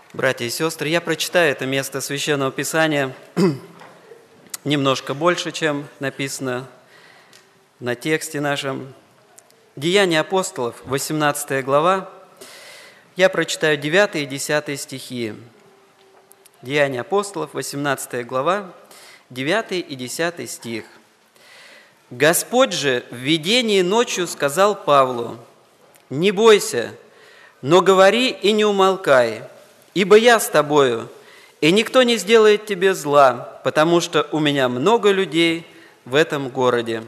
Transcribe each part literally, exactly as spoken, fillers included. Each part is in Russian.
Братья и сестры, я прочитаю это место Священного Писания немножко больше, чем написано на тексте нашем. Деяния апостолов, восемнадцатая глава. Я прочитаю девятый и десятый стихи. Деяния апостолов, восемнадцатая глава, девятый и десятый стих. «Господь же в видении ночью сказал Павлу: „Не бойся, но говори и не умолкай, ибо я с тобою, и никто не сделает тебе зла, потому что у меня много людей в этом городе“».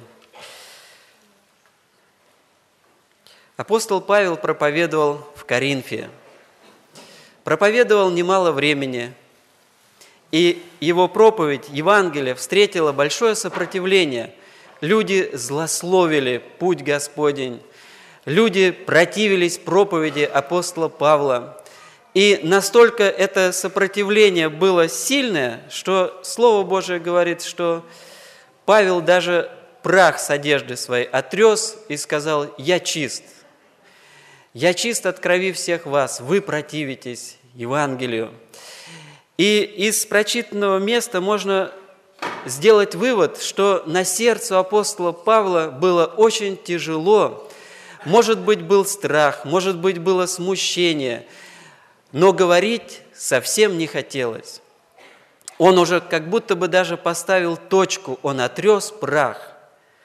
Апостол Павел проповедовал в Коринфе. Проповедовал немало времени, и его проповедь, Евангелие, встретила большое сопротивление. Люди злословили путь Господень, люди противились проповеди апостола Павла. И настолько это сопротивление было сильное, что Слово Божие говорит, что Павел даже прах с одежды своей отрез и сказал: «Я чист, я чист от крови всех вас, вы противитесь Евангелию». И из прочитанного места можно сделать вывод, что на сердце апостола Павла было очень тяжело. Может быть, был страх, может быть, было смущение, но говорить совсем не хотелось. Он уже как будто бы даже поставил точку, он отрез прах.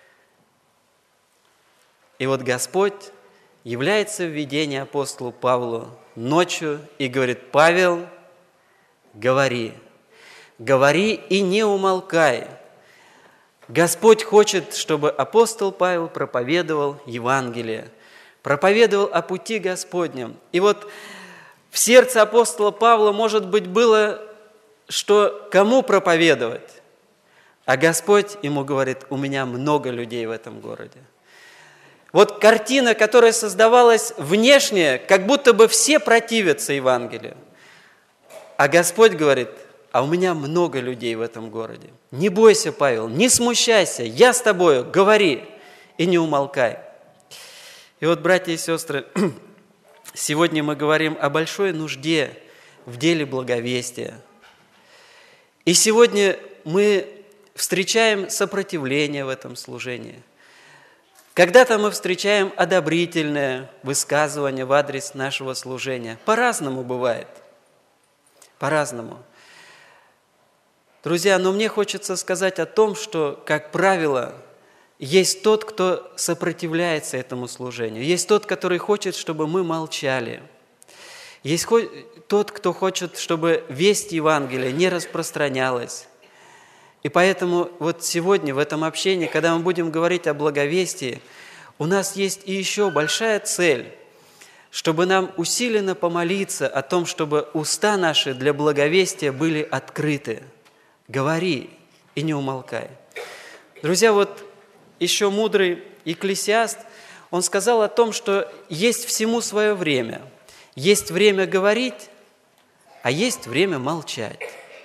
И вот Господь является в видении апостолу Павлу ночью и говорит: «Павел, говори, говори и не умолкай». Господь хочет, чтобы апостол Павел проповедовал Евангелие, проповедовал о пути Господнем. И вот в сердце апостола Павла, может быть, было, что кому проповедовать, а Господь ему говорит: «У меня много людей в этом городе». Вот картина, которая создавалась внешне, как будто бы все противятся Евангелию. А Господь говорит: «А у меня много людей в этом городе. Не бойся, Павел, не смущайся, я с тобою, говори и не умолкай». И вот, братья и сестры, сегодня мы говорим о большой нужде в деле благовестия. И сегодня мы встречаем сопротивление в этом служении. Когда-то мы встречаем одобрительное высказывание в адрес нашего служения. По-разному бывает. По-разному. Друзья, но мне хочется сказать о том, что, как правило, есть тот, кто сопротивляется этому служению. Есть тот, который хочет, чтобы мы молчали. Есть тот, кто хочет, чтобы весть Евангелия не распространялась. И поэтому вот сегодня в этом общении, когда мы будем говорить о благовестии, у нас есть и еще большая цель, чтобы нам усиленно помолиться о том, чтобы уста наши для благовестия были открыты. Говори и не умолкай. Друзья, вот еще мудрый Екклесиаст, он сказал о том, что есть всему свое время. Есть время говорить, а есть время молчать.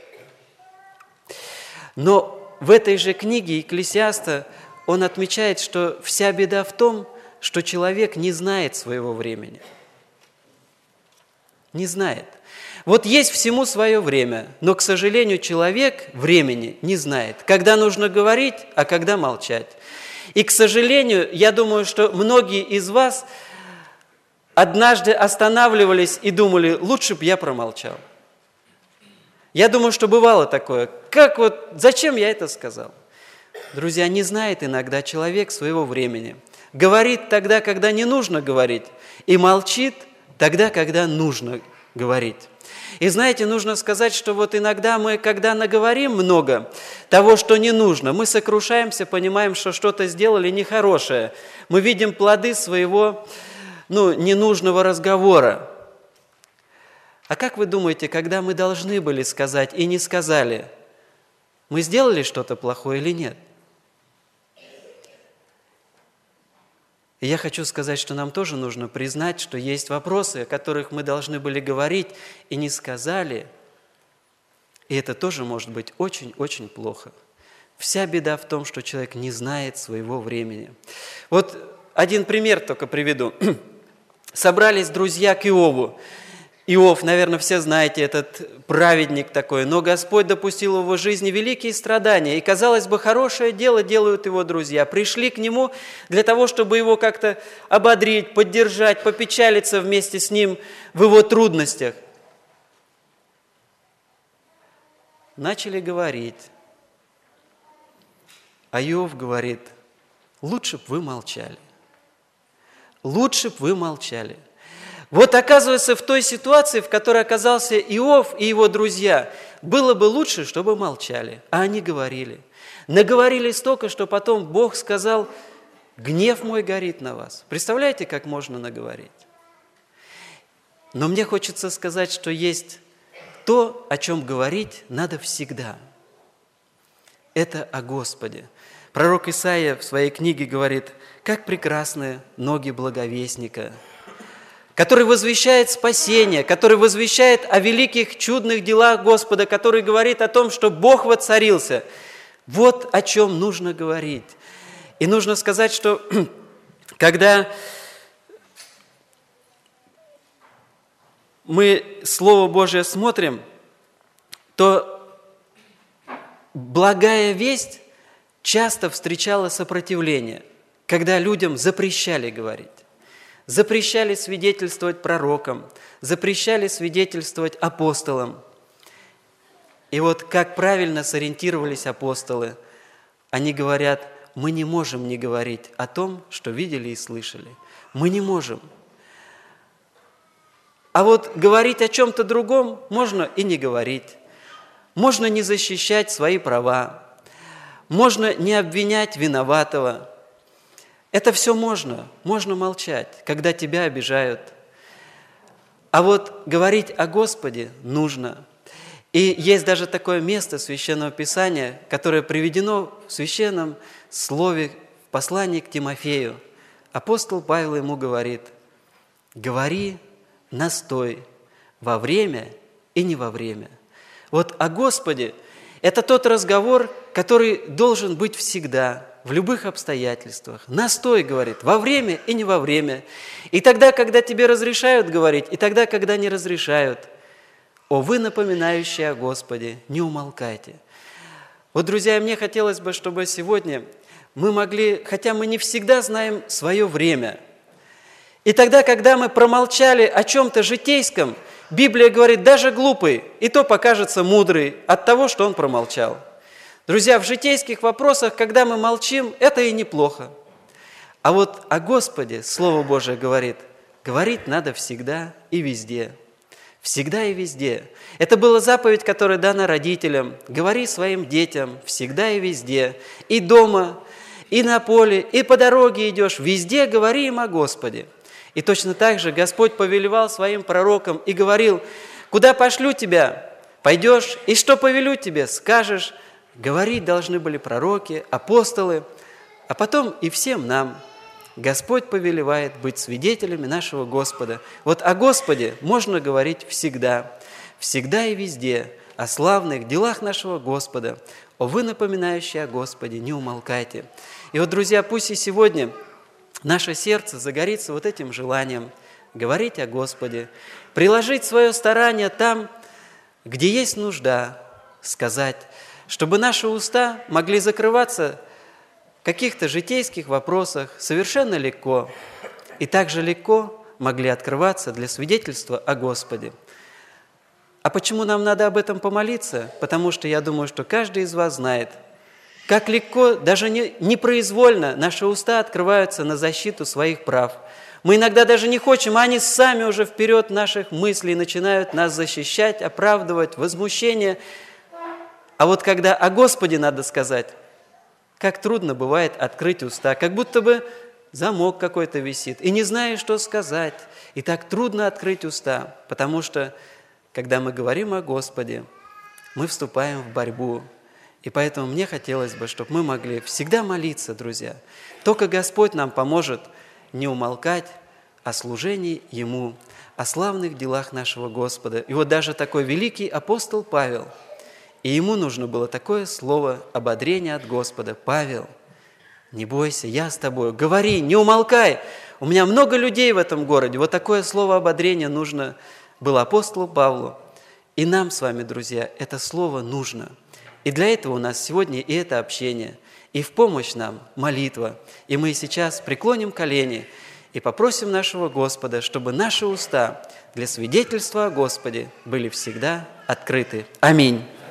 Но в этой же книге Екклесиаста он отмечает, что вся беда в том, что человек не знает своего времени. Не знает. Вот есть всему свое время, но, к сожалению, человек времени не знает, когда нужно говорить, а когда молчать. И, к сожалению, я думаю, что многие из вас однажды останавливались и думали: лучше бы я промолчал. Я думаю, что бывало такое. Как вот, зачем я это сказал? Друзья, не знает иногда человек своего времени. Говорит тогда, когда не нужно говорить, и молчит тогда, когда нужно говорить. И знаете, нужно сказать, что вот иногда мы, когда наговорим много того, что не нужно, мы сокрушаемся, понимаем, что что-то сделали нехорошее. Мы видим плоды своего, ну, ненужного разговора. А как вы думаете, когда мы должны были сказать и не сказали, мы сделали что-то плохое или нет? И я хочу сказать, что нам тоже нужно признать, что есть вопросы, о которых мы должны были говорить и не сказали. И это тоже может быть очень-очень плохо. Вся беда в том, что человек не знает своего времени. Вот один пример только приведу. Собрались друзья к Иову. Иов, наверное, все знаете, этот праведник такой, но Господь допустил в его жизни великие страдания, и, казалось бы, хорошее дело делают его друзья. Пришли к нему для того, чтобы его как-то ободрить, поддержать, попечалиться вместе с ним в его трудностях. Начали говорить, а Иов говорит: лучше бы вы молчали, лучше бы вы молчали. Вот оказывается, в той ситуации, в которой оказался Иов и его друзья, было бы лучше, чтобы молчали, а они говорили. Наговорили столько, что потом Бог сказал: гнев мой горит на вас. Представляете, как можно наговорить? Но мне хочется сказать, что есть то, о чем говорить надо всегда. Это о Господе. Пророк Исаия в своей книге говорит: как прекрасны ноги благовестника, который возвещает спасение, который возвещает о великих чудных делах Господа, который говорит о том, что Бог воцарился. Вот о чем нужно говорить. И нужно сказать, что когда мы Слово Божие смотрим, то благая весть часто встречала сопротивление, когда людям запрещали говорить. Запрещали свидетельствовать пророкам, запрещали свидетельствовать апостолам. И вот как правильно сориентировались апостолы, они говорят: мы не можем не говорить о том, что видели и слышали. Мы не можем. А вот говорить о чем-то другом можно и не говорить. Можно не защищать свои права. Можно не обвинять виноватого. Это все можно, можно молчать, когда тебя обижают. А вот говорить о Господе нужно. И есть даже такое место Священного Писания, которое приведено в Священном Слове в послании к Тимофею. Апостол Павел ему говорит: говори, настой, во время и не во время. Вот о Господе – это тот разговор, который должен быть всегда, в любых обстоятельствах. Настой, говорит, во время и не во время. И тогда, когда тебе разрешают говорить, и тогда, когда не разрешают. О, вы, напоминающие о Господе, не умолкайте. Вот, друзья, мне хотелось бы, чтобы сегодня мы могли, хотя мы не всегда знаем свое время, и тогда, когда мы промолчали о чем-то житейском, Библия говорит, даже глупый, и то покажется мудрый от того, что он промолчал. Друзья, в житейских вопросах, когда мы молчим, это и неплохо. А вот о Господе Слово Божие говорит, говорить надо всегда и везде. Всегда и везде. Это была заповедь, которая дана родителям. Говори своим детям всегда и везде. И дома, и на поле, и по дороге идешь. Везде говори им о Господе. И точно так же Господь повелевал своим пророкам и говорил, куда пошлю тебя, пойдешь, и что повелю тебе, скажешь. Говорить должны были пророки, апостолы, а потом и всем нам. Господь повелевает быть свидетелями нашего Господа. Вот о Господе можно говорить всегда, всегда и везде, о славных делах нашего Господа. О, вы, напоминающие о Господе, не умолкайте. И вот, друзья, пусть и сегодня наше сердце загорится вот этим желанием говорить о Господе, приложить свое старание там, где есть нужда, сказать, чтобы наши уста могли закрываться в каких-то житейских вопросах совершенно легко, и также легко могли открываться для свидетельства о Господе. А почему нам надо об этом помолиться? Потому что я думаю, что каждый из вас знает, как легко, даже не, непроизвольно наши уста открываются на защиту своих прав. Мы иногда даже не хотим, а они сами уже вперед наших мыслей начинают нас защищать, оправдывать, возмущение. А вот когда о Господе надо сказать, как трудно бывает открыть уста, как будто бы замок какой-то висит, и не знаешь, что сказать. И так трудно открыть уста, потому что, когда мы говорим о Господе, мы вступаем в борьбу. И поэтому мне хотелось бы, чтобы мы могли всегда молиться, друзья. Только Господь нам поможет не умолкать о служении Ему, о славных делах нашего Господа. И вот даже такой великий апостол Павел, и ему нужно было такое слово ободрения от Господа. Павел, не бойся, я с тобой. Говори, не умолкай. У меня много людей в этом городе. Вот такое слово ободрения нужно было апостолу Павлу. И нам с вами, друзья, это слово нужно. И для этого у нас сегодня и это общение, и в помощь нам молитва. И мы сейчас преклоним колени и попросим нашего Господа, чтобы наши уста для свидетельства о Господе были всегда открыты. Аминь.